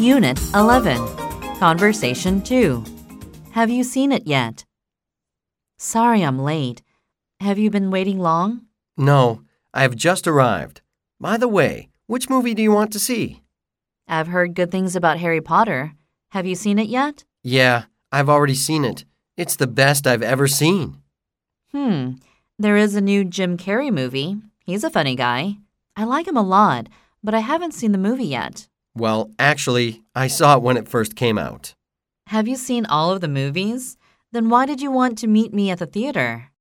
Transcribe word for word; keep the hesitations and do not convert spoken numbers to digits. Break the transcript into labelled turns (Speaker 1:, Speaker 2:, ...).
Speaker 1: Unit eleven. Conversation two. Have you seen it yet? Sorry I'm late. Have you been waiting long?
Speaker 2: No, I have just arrived. By the way, which movie do you want to see?
Speaker 1: I've heard good things about Harry Potter. Have you seen it yet?
Speaker 2: Yeah, I've already seen it. It's the best I've ever seen.
Speaker 1: Hmm. There is a new Jim Carrey movie. He's a funny guy. I like him a lot, but I haven't seen the movie yet.
Speaker 2: Well, actually, I saw it when it first came out.
Speaker 1: Have you seen all of the movies? Then why did you want to meet me at the theater?